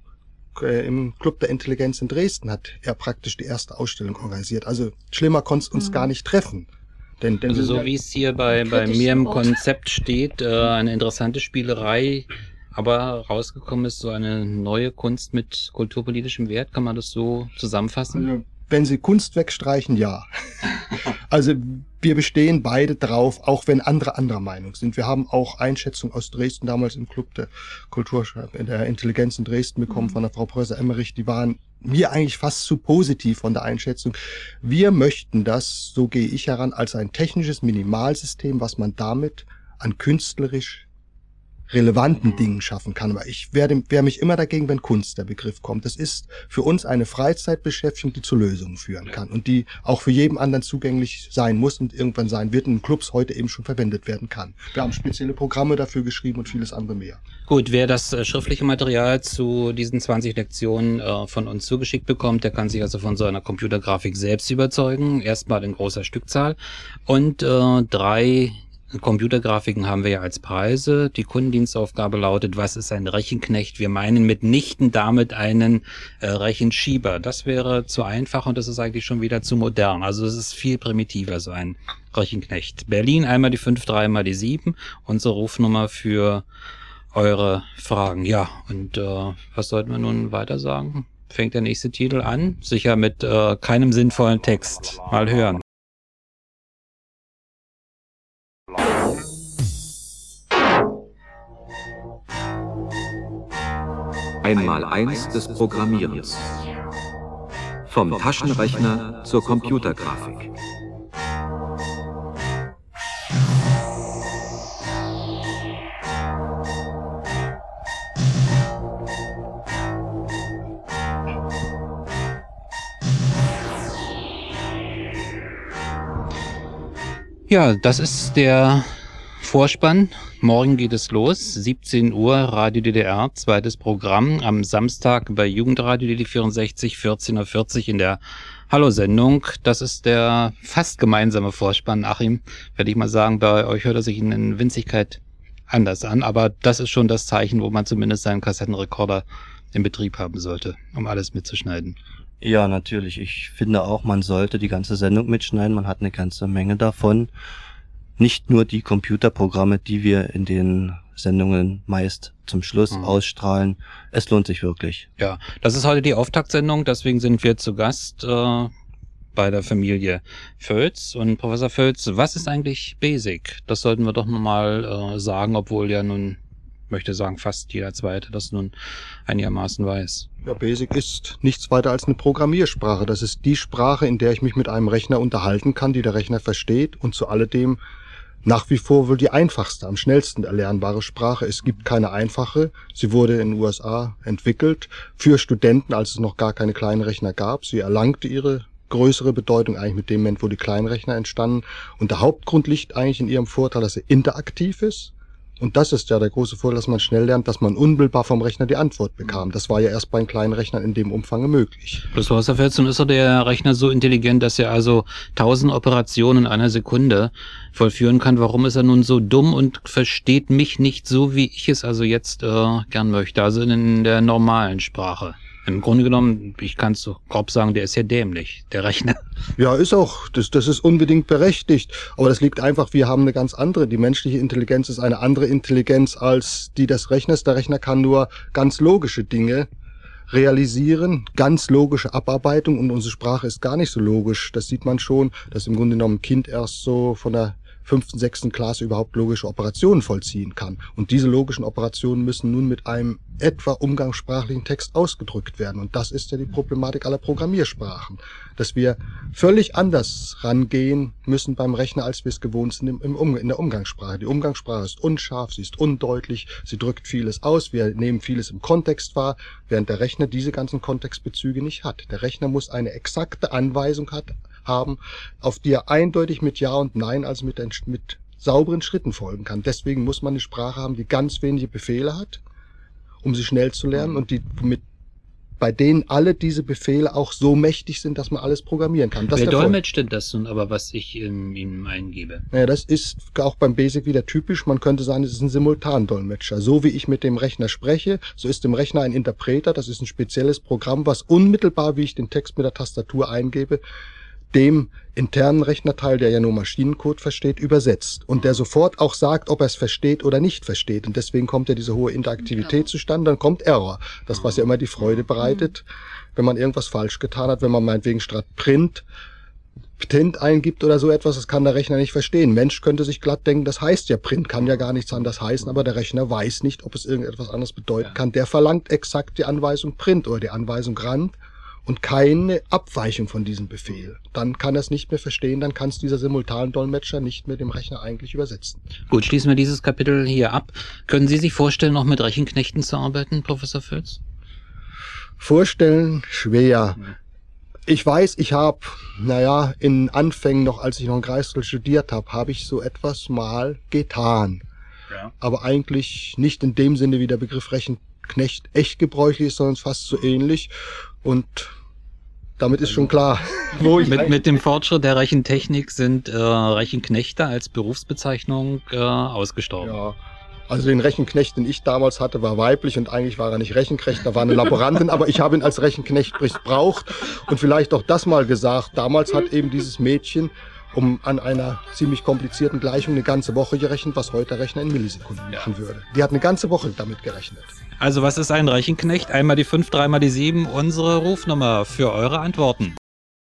im Club der Intelligenz in Dresden hat er praktisch die erste Ausstellung organisiert. Also schlimmer konnte es uns mhm. gar nicht treffen. Denn, denn also so wie es hier bei, bei mir im Konzept steht, äh, eine interessante Spielerei, aber rausgekommen ist so eine neue Kunst mit kulturpolitischem Wert. Kann man das so zusammenfassen? Also, wenn Sie Kunst wegstreichen, ja. Also wir bestehen beide drauf, auch wenn andere anderer Meinung sind. Wir haben auch Einschätzungen aus Dresden damals im Club der Kultur, in der Intelligenz in Dresden bekommen von der Frau Professor Emmerich. Die waren mir eigentlich fast zu positiv von der Einschätzung. Wir möchten das, so gehe ich heran, als ein technisches Minimalsystem, was man damit an künstlerisch relevanten Dingen schaffen kann. Aber ich werde, wehre mich immer dagegen, wenn Kunst der Begriff kommt. Das ist für uns eine Freizeitbeschäftigung, die zu Lösungen führen kann und die auch für jeden anderen zugänglich sein muss und irgendwann sein wird und in Clubs heute eben schon verwendet werden kann. Wir haben spezielle Programme dafür geschrieben und vieles andere mehr. Gut, wer das äh, schriftliche Material zu diesen zwanzig Lektionen äh, von uns zugeschickt bekommt, der kann sich also von so einer Computergrafik selbst überzeugen. Erstmal in großer Stückzahl und äh, drei Computergrafiken haben wir ja als Preise. Die Kundendienstaufgabe lautet, was ist ein Rechenknecht? Wir meinen mitnichten damit einen äh, Rechenschieber. Das wäre zu einfach und das ist eigentlich schon wieder zu modern. Also es ist viel primitiver, so ein Rechenknecht. Berlin, einmal die fünf, dreimal die sieben. Unsere Rufnummer für eure Fragen. Ja, und äh, was sollten wir nun weiter sagen? Fängt der nächste Titel an? Sicher mit äh, keinem sinnvollen Text. Mal hören. Einmaleins des Programmierens. Vom Taschenrechner zur Computergrafik. Ja, das ist der Vorspann. Morgen geht es los, siebzehn Uhr, Radio D D R, zweites Programm, am Samstag bei Jugendradio D D vierundsechzig, vierzehn Uhr vierzig in der Hallo-Sendung. Das ist der fast gemeinsame Vorspann. Achim, werde ich mal sagen, bei euch hört er sich in Winzigkeit anders an, aber das ist schon das Zeichen, wo man zumindest seinen Kassettenrekorder in Betrieb haben sollte, um alles mitzuschneiden. Ja, natürlich. Ich finde auch, man sollte die ganze Sendung mitschneiden. Man hat eine ganze Menge davon. Nicht nur die Computerprogramme, die wir in den Sendungen meist zum Schluss mhm. ausstrahlen. Es lohnt sich wirklich. Ja, das ist heute die Auftaktsendung, deswegen sind wir zu Gast äh, bei der Familie Völz. Und Professor Völz, was ist eigentlich BASIC? Das sollten wir doch nochmal äh, sagen, obwohl ja nun, möchte sagen, fast jeder Zweite das nun einigermaßen weiß. Ja, BASIC ist nichts weiter als eine Programmiersprache. Das ist die Sprache, in der ich mich mit einem Rechner unterhalten kann, die der Rechner versteht und zu alledem nach wie vor wohl die einfachste, am schnellsten erlernbare Sprache. Es gibt keine einfache. Sie wurde in den U S A entwickelt für Studenten, als es noch gar keine Kleinrechner gab. Sie erlangte ihre größere Bedeutung eigentlich mit dem Moment, wo die Kleinrechner entstanden. Und der Hauptgrund liegt eigentlich in ihrem Vorteil, dass sie interaktiv ist. Und das ist ja der große Vorteil, dass man schnell lernt, dass man unmittelbar vom Rechner die Antwort bekam. Das war ja erst bei den kleinen Rechnern in dem Umfang möglich. Plus Professor Fels, nun ist doch der Rechner so intelligent, dass er also tausend Operationen in einer Sekunde vollführen kann. Warum ist er nun so dumm und versteht mich nicht so, wie ich es also jetzt äh, gern möchte, also in der normalen Sprache? Im Grunde genommen, ich kann es so grob sagen, der ist ja dämlich, der Rechner. Ja, ist auch, das, das ist unbedingt berechtigt. Aber das liegt einfach, wir haben eine ganz andere. Die menschliche Intelligenz ist eine andere Intelligenz als die des Rechners. Der Rechner kann nur ganz logische Dinge realisieren, ganz logische Abarbeitung, und unsere Sprache ist gar nicht so logisch. Das sieht man schon, dass im Grunde genommen ein Kind erst so von der fünften, sechsten Klasse überhaupt logische Operationen vollziehen kann. Und diese logischen Operationen müssen nun mit einem etwa umgangssprachlichen Text ausgedrückt werden. Und das ist ja die Problematik aller Programmiersprachen, dass wir völlig anders rangehen müssen beim Rechner, als wir es gewohnt sind im, im um, in der Umgangssprache. Die Umgangssprache ist unscharf, sie ist undeutlich, sie drückt vieles aus, wir nehmen vieles im Kontext wahr, während der Rechner diese ganzen Kontextbezüge nicht hat. Der Rechner muss eine exakte Anweisung hat, haben, auf die er eindeutig mit Ja und Nein, also mit, mit sauberen Schritten folgen kann. Deswegen muss man eine Sprache haben, die ganz wenige Befehle hat, um sie schnell zu lernen, und die mit bei denen alle diese Befehle auch so mächtig sind, dass man alles programmieren kann. Das Wer dolmetscht denn das nun aber, was ich ähm, ihm eingebe? Naja, das ist auch beim Basic wieder typisch. Man könnte sagen, es ist ein Simultandolmetscher. So wie ich mit dem Rechner spreche, so ist im Rechner ein Interpreter. Das ist ein spezielles Programm, was unmittelbar, wie ich den Text mit der Tastatur eingebe, dem internen Rechnerteil, der ja nur Maschinencode versteht, übersetzt. Und der sofort auch sagt, ob er es versteht oder nicht versteht. Und deswegen kommt ja diese hohe Interaktivität zustande, dann kommt Error. Das, was ja immer die Freude bereitet, wenn man irgendwas falsch getan hat, wenn man meinetwegen statt Print Print eingibt oder so etwas, das kann der Rechner nicht verstehen. Mensch könnte sich glatt denken, das heißt ja Print, kann ja gar nichts anderes heißen, aber der Rechner weiß nicht, ob es irgendetwas anderes bedeuten kann. Der verlangt exakt die Anweisung Print oder die Anweisung Rand und keine Abweichung von diesem Befehl. Dann kann er es nicht mehr verstehen, dann kann es dieser Simultandolmetscher nicht mehr dem Rechner eigentlich übersetzen. Gut, schließen wir dieses Kapitel hier ab. Können Sie sich vorstellen, noch mit Rechenknechten zu arbeiten, Professor Fels? Vorstellen? Schwer. Ich weiß, ich habe, naja, in Anfängen noch, als ich noch in Greifswald studiert habe, habe ich so etwas mal getan. Ja. Aber eigentlich nicht in dem Sinne, wie der Begriff Rechenknecht echt gebräuchlich ist, sondern fast so ähnlich. Und damit ist schon klar, wo ich... Mit, mit dem Fortschritt der Rechentechnik sind äh, Rechenknechte als Berufsbezeichnung äh, ausgestorben. Ja, also den Rechenknecht, den ich damals hatte, war weiblich und eigentlich war er nicht Rechenknecht, da war eine Laborantin, aber ich habe ihn als Rechenknecht missbraucht und vielleicht auch das mal gesagt. Damals hat eben dieses Mädchen um an einer ziemlich komplizierten Gleichung eine ganze Woche gerechnet, was heute der Rechner in Millisekunden machen würde. Die hat eine ganze Woche damit gerechnet. Also was ist ein Rechenknecht? Einmal die fünf, dreimal die sieben, unsere Rufnummer für eure Antworten.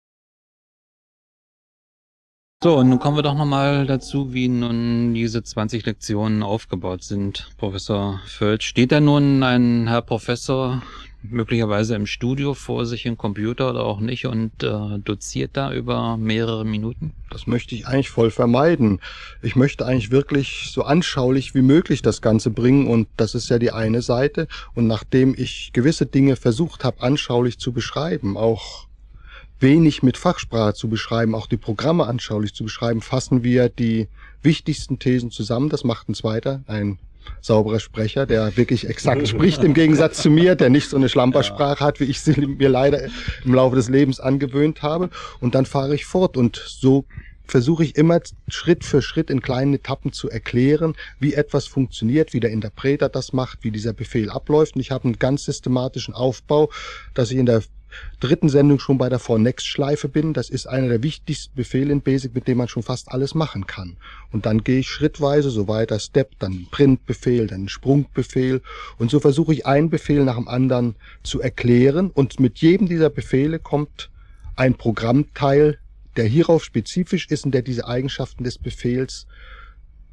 So, und nun kommen wir doch nochmal dazu, wie nun diese zwanzig Lektionen aufgebaut sind, Professor Völz. Steht da nun ein Herr Professor möglicherweise im Studio vor sich im Computer oder auch nicht und äh, doziert da über mehrere Minuten? Das möchte ich eigentlich voll vermeiden. Ich möchte eigentlich wirklich so anschaulich wie möglich das Ganze bringen, und das ist ja die eine Seite. Und nachdem ich gewisse Dinge versucht habe, anschaulich zu beschreiben, auch wenig mit Fachsprache zu beschreiben, auch die Programme anschaulich zu beschreiben, fassen wir die wichtigsten Thesen zusammen. Das macht ein zweiter, ein sauberer Sprecher, der wirklich exakt spricht, im Gegensatz zu mir, der nicht so eine Schlampersprache hat, wie ich sie mir leider im Laufe des Lebens angewöhnt habe. Und dann fahre ich fort, und so versuche ich immer Schritt für Schritt in kleinen Etappen zu erklären, wie etwas funktioniert, wie der Interpreter das macht, wie dieser Befehl abläuft. Und ich habe einen ganz systematischen Aufbau, dass ich in der dritten Sendung schon bei der For-Next-Schleife bin. Das ist einer der wichtigsten Befehle in Basic, mit dem man schon fast alles machen kann. Und dann gehe ich schrittweise so weiter, Step, dann Print-Befehl, dann Sprung-Befehl. Und so versuche ich einen Befehl nach dem anderen zu erklären. Und mit jedem dieser Befehle kommt ein Programmteil, der hierauf spezifisch ist und der diese Eigenschaften des Befehls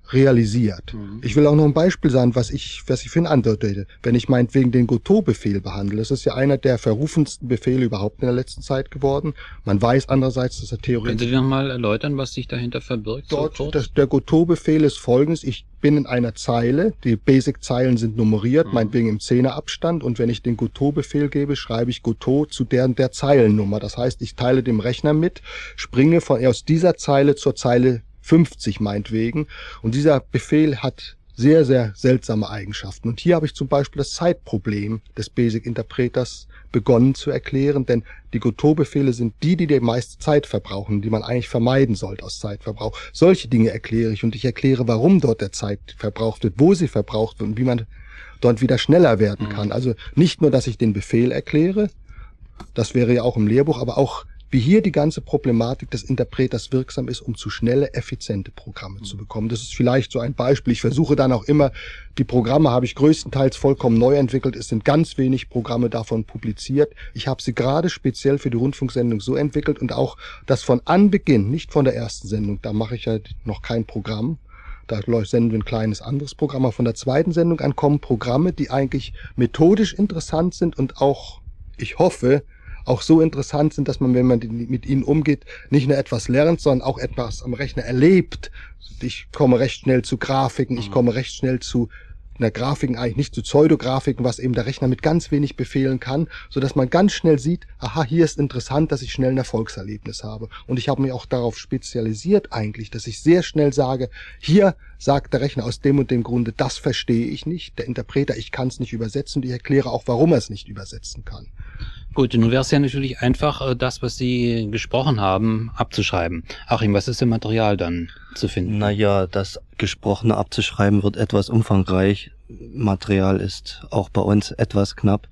realisiert. Mhm. Ich will auch noch ein Beispiel sagen, was ich, was ich vorhin andeutete. Wenn ich meinetwegen den Goto-Befehl behandle, das ist ja einer der verrufensten Befehle überhaupt in der letzten Zeit geworden. Man weiß andererseits, dass er theoretisch... Können Sie nochmal erläutern, was sich dahinter verbirgt? Dort, so das, der Goto-Befehl ist folgendes: Ich bin in einer Zeile, die Basic-Zeilen sind nummeriert, Mhm. meinetwegen im Zehnerabstand, und wenn ich den Goto-Befehl gebe, schreibe ich Goto zu der der Zeilennummer. Das heißt, ich teile dem Rechner mit, springe von aus dieser Zeile zur Zeile fünfzig meinetwegen, und dieser Befehl hat sehr, sehr seltsame Eigenschaften. Und hier habe ich zum Beispiel das Zeitproblem des Basic-Interpreters begonnen zu erklären, denn die Goto-Befehle sind die, die die meiste Zeit verbrauchen, die man eigentlich vermeiden sollte aus Zeitverbrauch. Solche Dinge erkläre ich, und ich erkläre, warum dort der Zeit verbraucht wird, wo sie verbraucht wird und wie man dort wieder schneller werden kann. Also nicht nur, dass ich den Befehl erkläre, das wäre ja auch im Lehrbuch, aber auch, wie hier die ganze Problematik des Interpreters wirksam ist, um zu schnelle, effiziente Programme zu bekommen. Das ist vielleicht so ein Beispiel. Ich versuche dann auch immer, die Programme habe ich größtenteils vollkommen neu entwickelt. Es sind ganz wenig Programme davon publiziert. Ich habe sie gerade speziell für die Rundfunksendung so entwickelt, und auch das von Anbeginn, nicht von der ersten Sendung, da mache ich ja noch kein Programm, da senden wir ein kleines anderes Programm, aber von der zweiten Sendung an kommen Programme, die eigentlich methodisch interessant sind und auch, ich hoffe, auch so interessant sind, dass man, wenn man mit ihnen umgeht, nicht nur etwas lernt, sondern auch etwas am Rechner erlebt. Ich komme recht schnell zu Grafiken, ich komme recht schnell zu einer Grafiken, eigentlich nicht zu Pseudografiken, was eben der Rechner mit ganz wenig Befehlen kann, so dass man ganz schnell sieht, aha, hier ist interessant, dass ich schnell ein Erfolgserlebnis habe. Und ich habe mich auch darauf spezialisiert eigentlich, dass ich sehr schnell sage, hier sagt der Rechner aus dem und dem Grunde, das verstehe ich nicht, der Interpreter, ich kann es nicht übersetzen, und ich erkläre auch, warum er es nicht übersetzen kann. Gut, nun wäre es ja natürlich einfach, das, was Sie gesprochen haben, abzuschreiben. Achim, was ist im Material dann zu finden? Naja, das Gesprochene abzuschreiben wird etwas umfangreich. Material ist auch bei uns etwas knapp.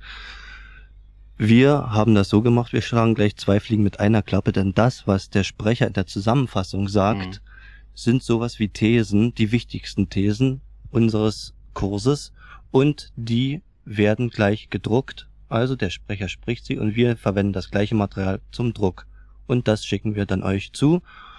Wir haben das so gemacht, wir schlagen gleich zwei Fliegen mit einer Klappe, denn das, was der Sprecher in der Zusammenfassung sagt, mhm. sind sowas wie Thesen, die wichtigsten Thesen unseres Kurses, und die werden gleich gedruckt. Also der Sprecher spricht sie und wir verwenden das gleiche Material zum Druck. Und das schicken wir dann euch zu.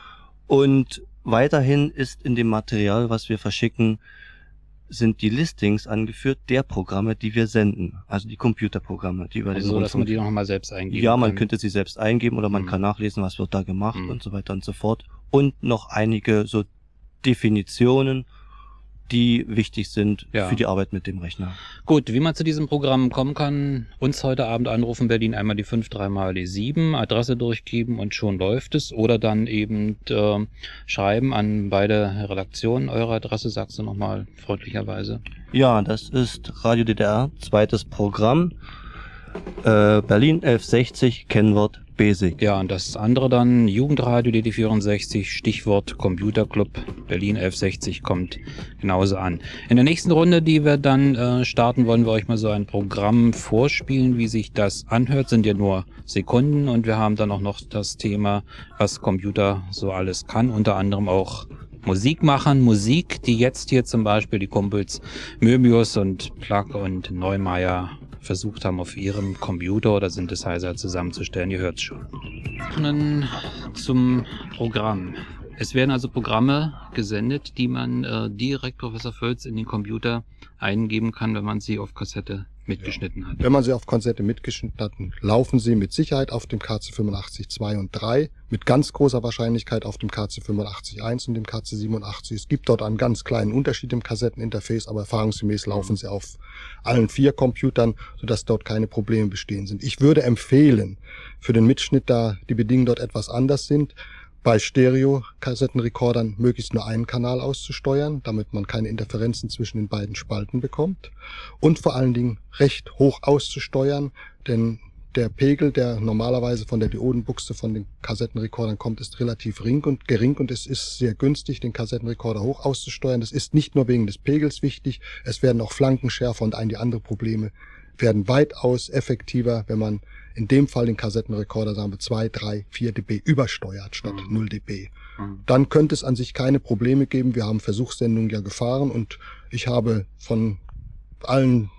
Und weiterhin ist in dem Material, was wir verschicken, sind die Listings angeführt der Programme, die wir senden. Also die Computerprogramme, die über also den so, dass man die noch mal selbst eingeben Ja, man kann. könnte sie selbst eingeben oder man mhm. kann nachlesen, was wird da gemacht mhm. und so weiter und so fort. Und noch einige so Definitionen, die wichtig sind ja. für die Arbeit mit dem Rechner. Gut, wie man zu diesem Programm kommen kann, uns heute Abend anrufen, Berlin, einmal die fünf, dreimal die sieben, Adresse durchgeben und schon läuft es. Oder dann eben äh, schreiben an beide Redaktionen. Eure Adresse sagst du nochmal freundlicherweise. Ja, das ist Radio D D R, zweites Programm, äh, Berlin elf sechzig, Kennwort Basic. Ja, und das andere dann, Jugendradio D D vierundsechzig, Stichwort Computerclub, Berlin elf sechzig kommt genauso an. In der nächsten Runde, die wir dann äh, starten, wollen wir euch mal so ein Programm vorspielen, wie sich das anhört. Sind ja nur Sekunden, und wir haben dann auch noch das Thema, was Computer so alles kann, unter anderem auch Musik machen. Musik, die jetzt hier zum Beispiel die Kumpels Möbius und Plug und Neumeier versucht haben, auf ihrem Computer oder Synthesizer zusammenzustellen. Ihr hört's schon. Nun zum Programm. Es werden also Programme gesendet, die man äh, direkt, Professor Völz, in den Computer eingeben kann, wenn man sie auf Kassette mitgeschnitten ja. hat. Wenn man sie auf Kassette mitgeschnitten hat, laufen sie mit Sicherheit auf dem K C fünfundachtzig zwei und drei, mit ganz großer Wahrscheinlichkeit auf dem K C fünfundachtzig eins und dem K C siebenundachtzig. Es gibt dort einen ganz kleinen Unterschied im Kassetteninterface, aber erfahrungsgemäß laufen sie auf allen vier Computern, sodass dort keine Probleme bestehen sind. Ich würde empfehlen, für den Mitschnitt, da die Bedingungen dort etwas anders sind, bei Stereo-Kassettenrekordern möglichst nur einen Kanal auszusteuern, damit man keine Interferenzen zwischen den beiden Spalten bekommt, und vor allen Dingen recht hoch auszusteuern, denn der Pegel, der normalerweise von der Diodenbuchse von den Kassettenrekordern kommt, ist relativ gering und gering und es ist sehr günstig, den Kassettenrekorder hoch auszusteuern. Das ist nicht nur wegen des Pegels wichtig, es werden auch Flankenschärfer und einige andere Probleme werden weitaus effektiver, wenn man in dem Fall den Kassettenrekorder, sagen wir, zwei, drei, vier dB übersteuert statt mhm. null dB. Mhm. Dann könnte es an sich keine Probleme geben. Wir haben Versuchssendungen ja gefahren und ich habe von allen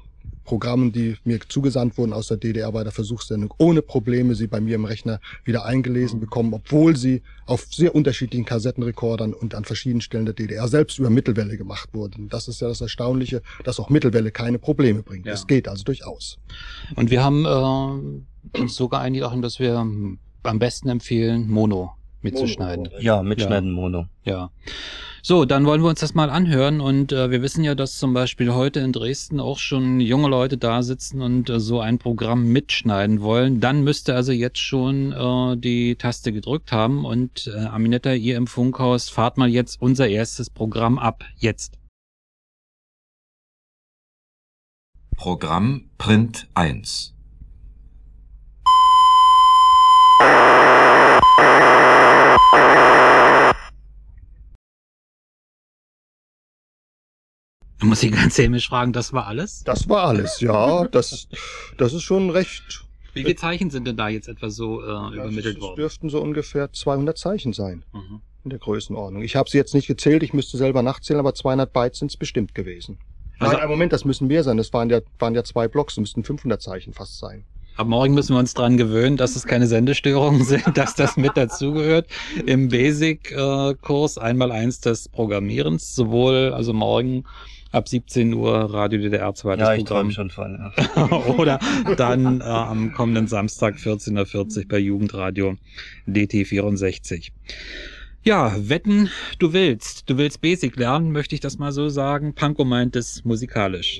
Programmen, die mir zugesandt wurden aus der D D R bei der Versuchssendung, ohne Probleme sie bei mir im Rechner wieder eingelesen bekommen, obwohl sie auf sehr unterschiedlichen Kassettenrekordern und an verschiedenen Stellen der D D R selbst über Mittelwelle gemacht wurden. Das ist ja das Erstaunliche, dass auch Mittelwelle keine Probleme bringt. Es ja. geht also durchaus. Und wir haben äh, uns so geeinigt, auch, dass wir am besten empfehlen, Mono mitzuschneiden. Mono. Ja, mitschneiden ja. Mono. Ja. So, dann wollen wir uns das mal anhören und äh, wir wissen ja, dass zum Beispiel heute in Dresden auch schon junge Leute da sitzen und äh, so ein Programm mitschneiden wollen. Dann müsste also jetzt schon äh, die Taste gedrückt haben und äh, Aminetta, ihr im Funkhaus, fahrt mal jetzt unser erstes Programm ab. Jetzt. Programm Print eins. Da muss ich ganz hämisch fragen, das war alles? Das war alles, ja. Das, das ist schon recht... Wie viele Zeichen sind denn da jetzt etwa so äh, übermittelt worden? Das dürften so ungefähr zweihundert Zeichen sein, mhm. in der Größenordnung. Ich habe sie jetzt nicht gezählt, ich müsste selber nachzählen, aber zweihundert Bytes sind es bestimmt gewesen. Also, Nein, Moment, das müssen mehr sein. Das waren ja, waren ja zwei Blocks, das müssten fünfhundert Zeichen fast sein. Ab morgen müssen wir uns dran gewöhnen, dass es keine Sendestörungen sind, dass das mit dazugehört. Im Basic-Kurs einmal eins des Programmierens, sowohl also morgen ab siebzehn Uhr Radio D D R zweites ja, ich Programm. schon von, ja. Oder dann äh, am kommenden Samstag vierzehn Uhr vierzig bei Jugendradio D T vierundsechzig. Ja, wetten, du willst. Du willst Basic lernen, möchte ich das mal so sagen. Pankow meint es musikalisch.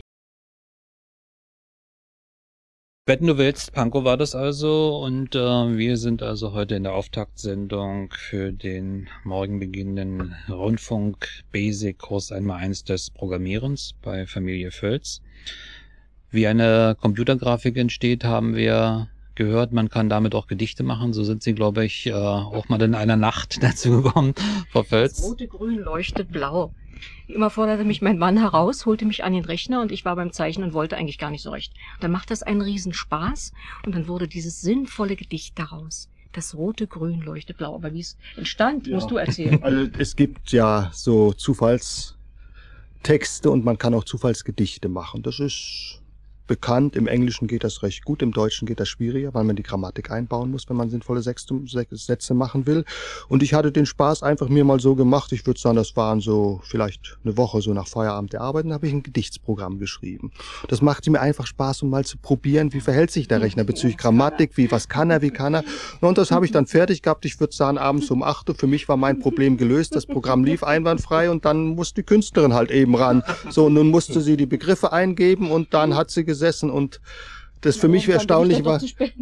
Wetten, du willst, Pankow war das also und äh, wir sind also heute in der Auftaktsendung für den morgen beginnenden Rundfunk Basic Kurs einmal eins des Programmierens bei Familie Völz. Wie eine Computergrafik entsteht, haben wir gehört, man kann damit auch Gedichte machen. So sind sie, glaube ich, äh, auch mal in einer Nacht dazu gekommen, Frau Völz. Das rote Grün leuchtet blau. Wie immer forderte mich mein Mann heraus, holte mich an den Rechner und ich war beim Zeichnen und wollte eigentlich gar nicht so recht. Dann macht das einen Riesenspaß und dann wurde dieses sinnvolle Gedicht daraus. Das rote Grün leuchtet blau. Aber wie es entstand, ja. musst du erzählen. Also es gibt ja so Zufallstexte und man kann auch Zufallsgedichte machen. Das ist bekannt. Im Englischen geht das recht gut, im Deutschen geht das schwieriger, weil man die Grammatik einbauen muss, wenn man sinnvolle Sätze machen will. Und ich hatte den Spaß einfach mir mal so gemacht, ich würde sagen, das waren so vielleicht eine Woche so nach Feierabend der Arbeit, dann habe ich ein Gedichtsprogramm geschrieben. Das machte mir einfach Spaß, um mal zu probieren, wie verhält sich der Rechner bezüglich Grammatik, wie, was kann er, wie kann er. Und das habe ich dann fertig gehabt, ich würde sagen, abends um acht Uhr, für mich war mein Problem gelöst, das Programm lief einwandfrei und dann musste die Künstlerin halt eben ran. So, und nun musste sie die Begriffe eingeben und dann hat sie gesessen und das für ja, mich erstaunlich war,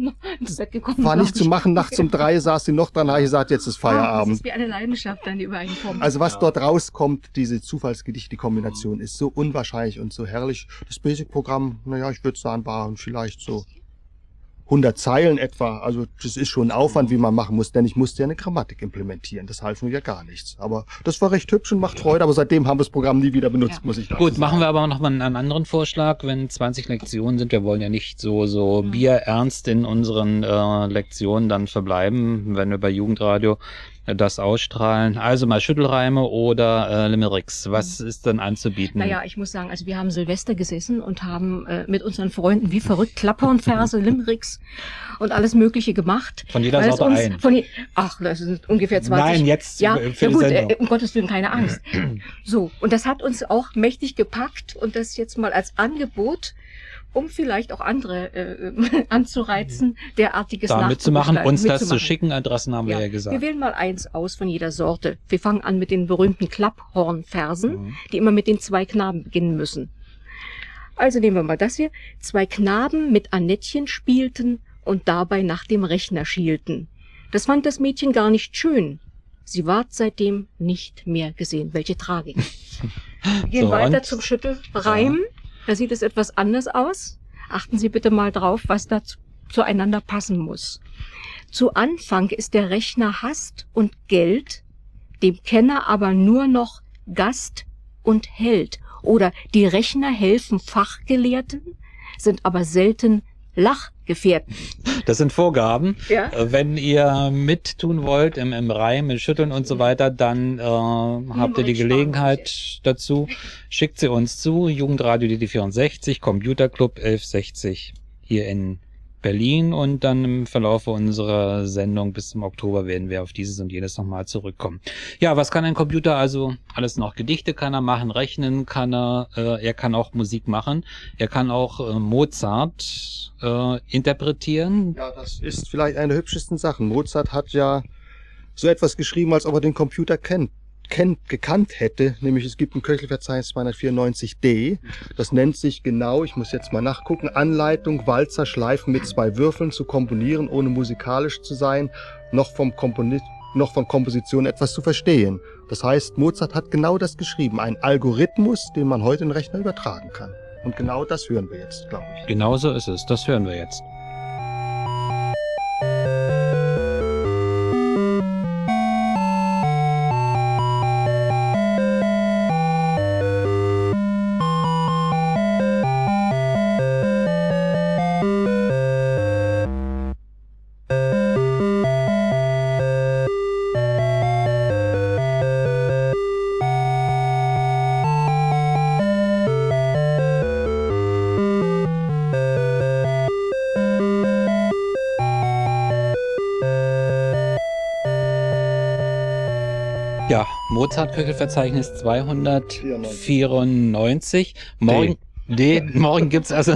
war nicht zu machen. Nachts um drei saß sie noch dran, habe ich gesagt, jetzt ist Feierabend. Das ist wie eine Leidenschaft, dann die übereinkommt. Also was ja. dort rauskommt, diese Zufallsgedichte, die Kombination ist so unwahrscheinlich und so herrlich. Das Basic-Programm, naja, ich würde sagen, waren vielleicht so hundert Zeilen etwa, also das ist schon ein Aufwand, wie man machen muss, denn ich musste ja eine Grammatik implementieren, das half mir ja gar nichts. Aber das war recht hübsch und macht Freude, aber seitdem haben wir das Programm nie wieder benutzt, ja. muss ich sagen. Gut, machen wir aber noch mal einen anderen Vorschlag, wenn zwanzig Lektionen sind, wir wollen ja nicht so so mhm. bierernst in unseren äh, Lektionen dann verbleiben, wenn wir bei Jugendradio das ausstrahlen. Also mal Schüttelreime oder äh, Limericks. Was mhm. ist denn anzubieten? Naja, ich muss sagen, also wir haben Silvester gesessen und haben äh, mit unseren Freunden wie verrückt Klappernverse, Limericks und alles Mögliche gemacht. Von jeder Sorte uns, ein? Von je, ach, das sind ungefähr zwanzig. Nein, jetzt ja, für ja die gut, Sendung. Äh, um Gottes Willen, keine Angst. So, und das hat uns auch mächtig gepackt und das jetzt mal als Angebot, um vielleicht auch andere äh, anzureizen, derartiges da mitzumachen, uns mitzumachen. das zu schicken. Adressen haben ja. wir ja gesagt. Wir wählen mal eins aus von jeder Sorte. Wir fangen an mit den berühmten Klapphornversen, mhm. die immer mit den zwei Knaben beginnen müssen. Also nehmen wir mal das hier. Zwei Knaben mit Annettchen spielten und dabei nach dem Rechner schielten. Das fand das Mädchen gar nicht schön. Sie ward seitdem nicht mehr gesehen. Welche Tragik. Wir gehen so, weiter zum Schüttelreim. Ja. Da sieht es etwas anders aus. Achten Sie bitte mal drauf, was da zu, zueinander passen muss. Zu Anfang ist der Rechner Hast und Geld, dem Kenner aber nur noch Gast und Held. Oder die Rechner helfen Fachgelehrten, sind aber selten Gefährten. Das sind Vorgaben. Ja. Wenn ihr mittun wollt im, im Reim, mit Schütteln und so weiter, dann äh, habt ihr die Gelegenheit dazu. Schickt sie uns zu. Jugendradio D D vierundsechzig, Computerclub elf sechzig hier in Berlin, und dann im Verlauf unserer Sendung bis zum Oktober werden wir auf dieses und jenes nochmal zurückkommen. Ja, was kann ein Computer also alles noch? Gedichte kann er machen, rechnen kann er, äh, er kann auch Musik machen, er kann auch äh, Mozart äh, interpretieren. Ja, das ist vielleicht eine der hübschesten Sachen. Mozart hat ja so etwas geschrieben, als ob er den Computer kennt. Kennt, gekannt hätte, nämlich es gibt ein Köchelverzeichnis zweihundertvierundneunzig D, das nennt sich genau, ich muss jetzt mal nachgucken, Anleitung, Walzer, Schleifen mit zwei Würfeln zu komponieren, ohne musikalisch zu sein, noch vom Komponist, noch von Komposition etwas zu verstehen. Das heißt, Mozart hat genau das geschrieben, ein Algorithmus, den man heute in den Rechner übertragen kann. Und genau das hören wir jetzt, glaube ich. Genau so ist es, das hören wir jetzt. Ja, Mozart-Köchelverzeichnis zweihundertvierundneunzig. Morgen, D. Morgen gibt's also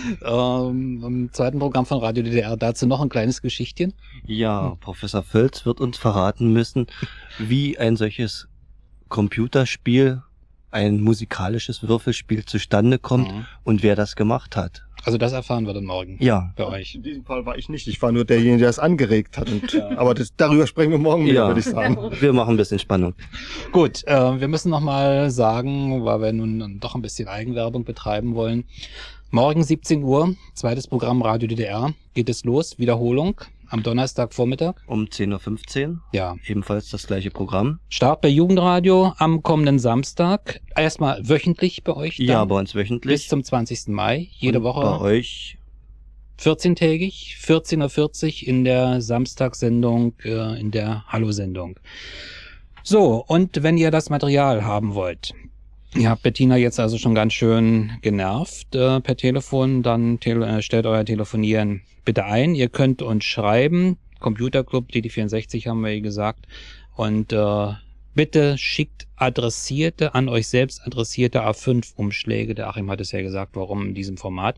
ähm, im zweiten Programm von Radio D D R dazu noch ein kleines Geschichtchen. Ja, Professor Völz wird uns verraten müssen, wie ein solches Computerspiel, ein musikalisches Würfelspiel zustande kommt Mhm. und wer das gemacht hat. Also das erfahren wir dann morgen Ja. bei euch. In diesem Fall war ich nicht, ich war nur derjenige, der es angeregt hat. Und, aber das, darüber sprechen wir morgen wieder, Ja. würde ich sagen. Wir machen ein bisschen Spannung. Gut, äh, wir müssen nochmal sagen, weil wir nun doch ein bisschen Eigenwerbung betreiben wollen. Morgen siebzehn Uhr, zweites Programm Radio D D R, geht es los. Wiederholung am Donnerstagvormittag. Um zehn Uhr fünfzehn, Ja. ebenfalls das gleiche Programm. Start bei Jugendradio am kommenden Samstag. Erstmal wöchentlich bei euch dann. Ja, bei uns wöchentlich. Bis zum zwanzigsten Mai. Jede Und Woche. Bei euch vierzehntägig, vierzehn Uhr vierzig in der Samstagssendung, äh, in der Hallo-Sendung. So, und wenn ihr das Material haben wollt, ihr habt Bettina jetzt also schon ganz schön genervt äh, per Telefon, dann tele äh, stellt euer Telefonieren bitte ein. Ihr könnt uns schreiben, Computerclub D D vierundsechzig haben wir gesagt, und äh, bitte schickt adressierte, an euch selbst adressierte A fünf Umschläge. Der Achim hat es ja gesagt, warum in diesem Format.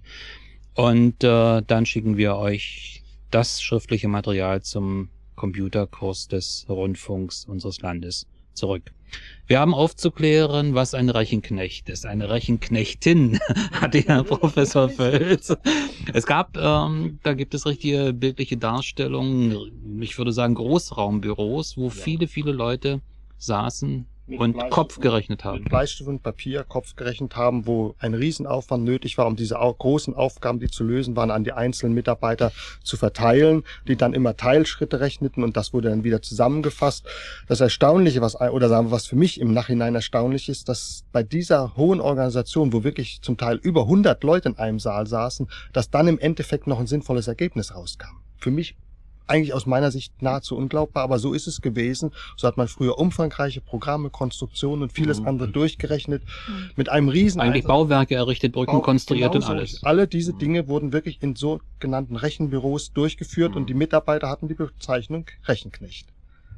Und äh, dann schicken wir euch das schriftliche Material zum Computerkurs des Rundfunks unseres Landes zurück. Wir haben aufzuklären, was ein Rechenknecht ist. Eine Rechenknechtin, hatte Herr Professor Völz. Es gab, ähm, da gibt es richtige bildliche Darstellungen, ich würde sagen Großraumbüros, wo viele, viele Leute saßen Mit und Bleistift Kopf und- gerechnet haben. Mit Bleistift und Papier Kopf gerechnet haben, wo ein Riesenaufwand nötig war, um diese au- großen Aufgaben, die zu lösen waren, an die einzelnen Mitarbeiter zu verteilen, die dann immer Teilschritte rechneten und das wurde dann wieder zusammengefasst. Das Erstaunliche, was, oder sagen wir, was für mich im Nachhinein erstaunlich ist, dass bei dieser hohen Organisation, wo wirklich zum Teil über hundert Leute in einem Saal saßen, dass dann im Endeffekt noch ein sinnvolles Ergebnis rauskam. Für mich eigentlich aus meiner Sicht nahezu unglaubbar, aber so ist es gewesen. So hat man früher umfangreiche Programme, Konstruktionen und vieles Mhm. andere durchgerechnet. Mit einem riesen Eigentlich Einsatz- Bauwerke errichtet, Brücken Bau- konstruiert genau und so. alles. Alle diese Dinge wurden wirklich in sogenannten Rechenbüros durchgeführt und die Mitarbeiter hatten die Bezeichnung Rechenknecht.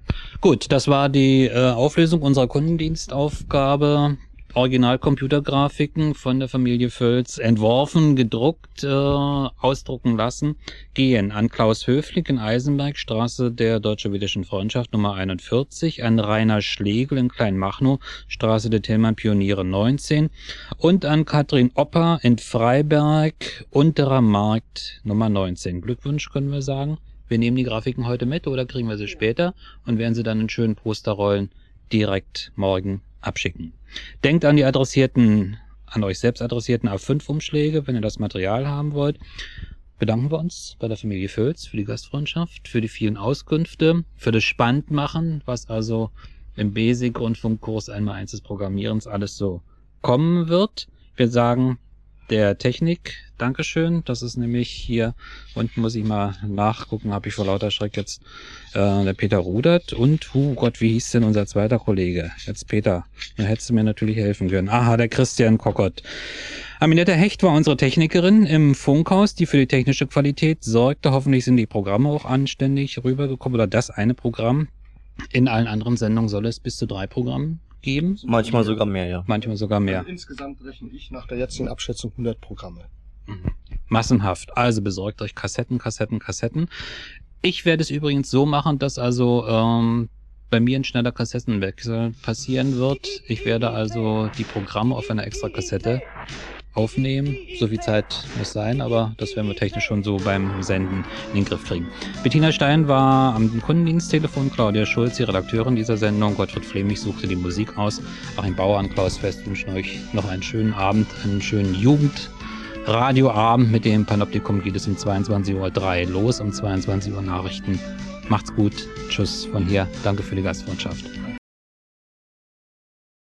Gut, das war die äh, Auflösung unserer Kundendienstaufgabe. Original-Computergrafiken von der Familie Völz entworfen, gedruckt, äh, ausdrucken lassen, gehen an Klaus Höfling in Eisenberg, Straße der Deutsch-Sowjetischen Freundschaft Nummer einundvierzig, an Rainer Schlegel in Kleinmachnow, Straße der Tillmann Pioniere neunzehn und an Katrin Opper in Freiberg, Unterer Markt Nummer neunzehn. Glückwunsch können wir sagen. Wir nehmen die Grafiken heute mit oder kriegen wir sie später und werden sie dann in schönen Posterrollen direkt morgen abschicken. Denkt an die adressierten, an euch selbst adressierten A fünf Umschläge, wenn ihr das Material haben wollt. Bedanken wir uns bei der Familie Völz für die Gastfreundschaft, für die vielen Auskünfte, für das Spannendmachen, was also im Basic-Rundfunkkurs einmal eins des Programmierens alles so kommen wird. Wir sagen der Technik. Dankeschön. Das ist nämlich hier, unten muss ich mal nachgucken, habe ich vor lauter Schreck jetzt, äh, der Peter Rudert und, oh Gott, wie hieß denn unser zweiter Kollege? Jetzt Peter, da hättest du mir natürlich helfen können. Aha, der Christian Kockott. Aminette Hecht war unsere Technikerin im Funkhaus, die für die technische Qualität sorgte. Hoffentlich sind die Programme auch anständig rübergekommen, oder das eine Programm. In allen anderen Sendungen soll es bis zu drei Programmen geben. Manchmal sogar mehr, ja. Manchmal sogar mehr. Also insgesamt rechne ich nach der jetzigen Abschätzung hundert Programme. Mhm. Massenhaft. Also besorgt euch Kassetten, Kassetten, Kassetten. Ich werde es übrigens so machen, dass also ähm, bei mir ein schneller Kassettenwechsel passieren wird. Ich werde also die Programme auf einer extra Kassette aufnehmen. So viel Zeit muss sein, aber das werden wir technisch schon so beim Senden in den Griff kriegen. Bettina Stein war am Kundendiensttelefon, Claudia Schulz, die Redakteurin dieser Sendung, Gottfried Fleming suchte die Musik aus, Achim Bauer und Klaus Fest wünschen euch noch einen schönen Abend, einen schönen Jugendradioabend. Mit dem Panoptikum geht es um zweiundzwanzig Uhr drei los, um zweiundzwanzig Uhr Nachrichten. Macht's gut. Tschüss von hier. Danke für die Gastfreundschaft.